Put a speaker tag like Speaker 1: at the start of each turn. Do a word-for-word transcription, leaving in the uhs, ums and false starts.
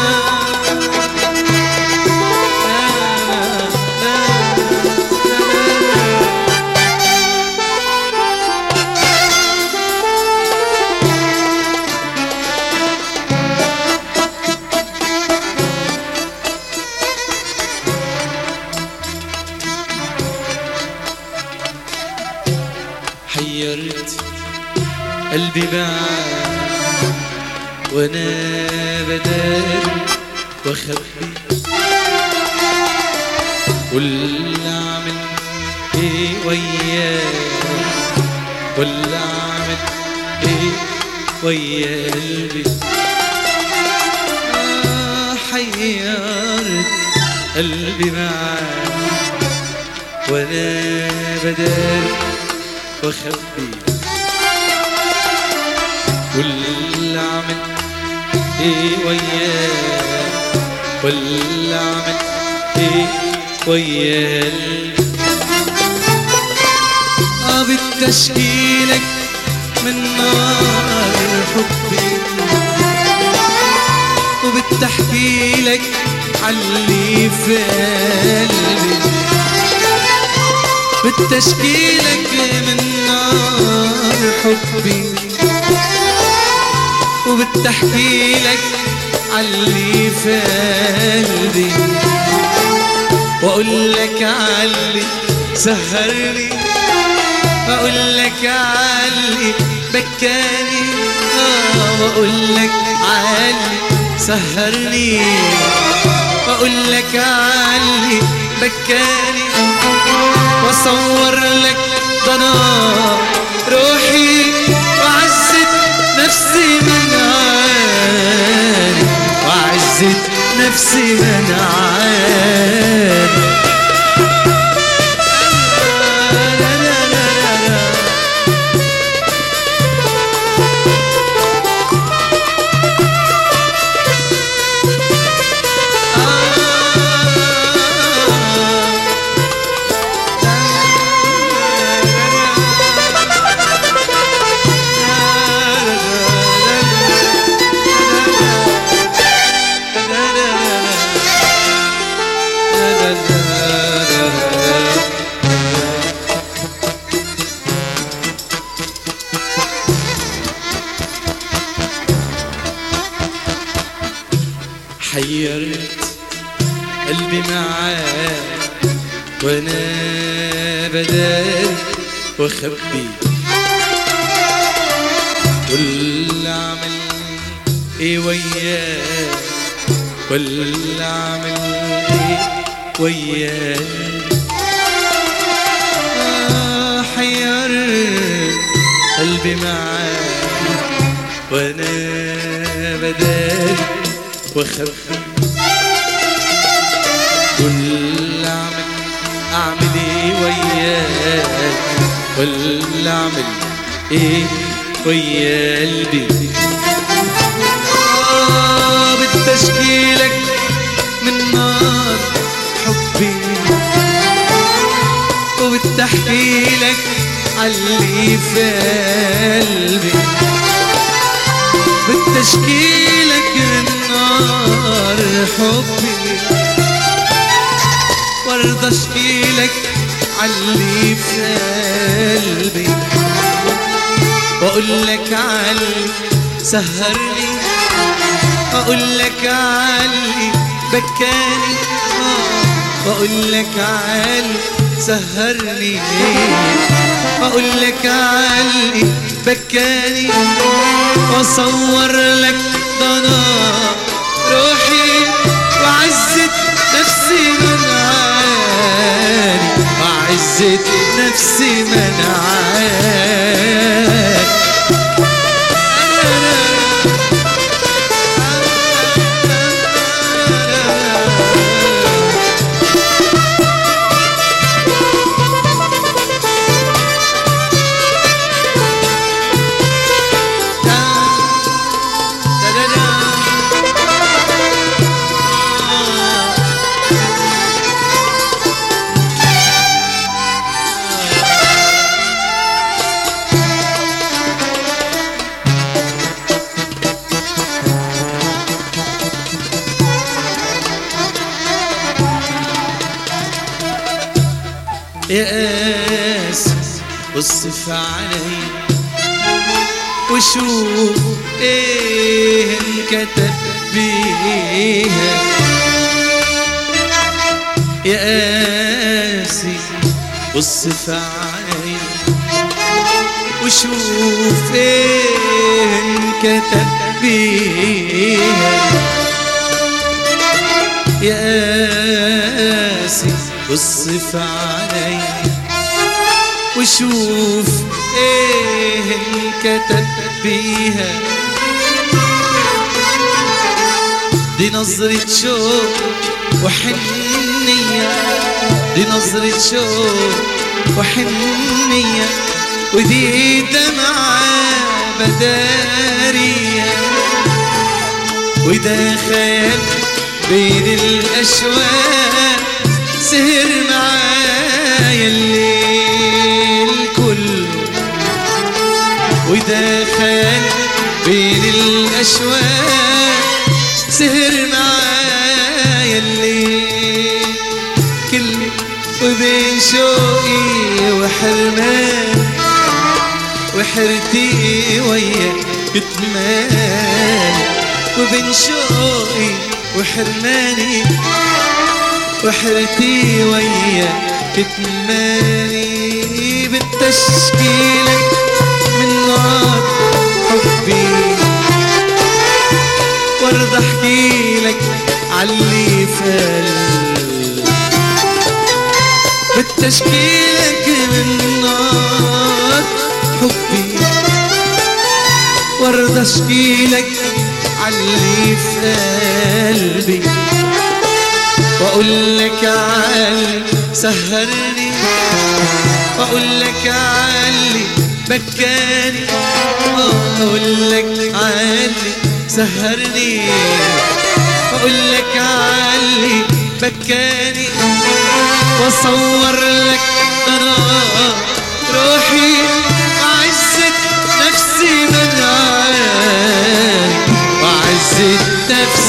Speaker 1: حيرت قلبي معاك وانا بداري واخبي واللي اعمل ايه وياك واللي اعمل ايه ويا قلبي. آه حيرت قلبي معاك وانا بداري واخبي واللي اعمل ايه وياك واللي اعمل ايه وياك. اه بتشكيلك من نار حبي وبتحكي لك عاللي في قلبي بتشكيلك من نار حبي وبتحكي لك عاللي في قلبي واقول لك عاللي سهرني اقول لك عاللي بكاني اه واقول لك عاللي سهرني واقول لك عاللي بكاني واصور لك ضنا روحي وعزت نفسي من عاني وعزت نفسي من عاني. حيرت قلبي معاك وانا بداري واخبي واللي اعمل ايه وياك واللي اعمل ايه وياك. آه حيرت قلبي معاك وانا بداري واخبي واللي اعمل اعمل ايه وياك واللي اعمل ايه ويا قلبي. اه بتشكيلك من نار حبي وبتحكي لك عاللي في قلبي بتشكيلك من نار حبي وارضى اشكيلك عاللي في قلبي واقول لك عاللي سهرني اقول لك عاللي بكاني واقول لك عاللي سهرني اقول لك عاللي بكاني واصور لك ضنا روحي وعزت نفسي من عاني وعزت نفسي من عاني. يا قاسي اصف علي وشوف ايه انكتب بيها. يا قاسي اصف علي وشوف ايه انكتب بيها. يا قاسي اصف علي وشوف ايه انكتب بيها. دي نظرة شوق وحنية، دي نظرة شوق وحنية، ودي دمعة بدارية، وده خيال بين الأشواق سهر معايا الليل كله. وده خيال بين الأشواق سهر معايا الليل كله. وبين شوقي وحرمان وحرتي ويا كتمان. وبين شوقي وحرماني وحرتي ويا كتماني. بالتشكيلك من نار حبي وارضى احكيلك عاللي فال. بالتشكيلك من نار حبي وارضى اشكيلك عاللي في قلبي. واقول لك عاللي سهرني، واقول لك عاللي بكاني، واقول لك عاللي سهرني، واقول لك عاللي بكاني. واصور لك قرار روحي عزة نفسي من عالي وعزة نفسي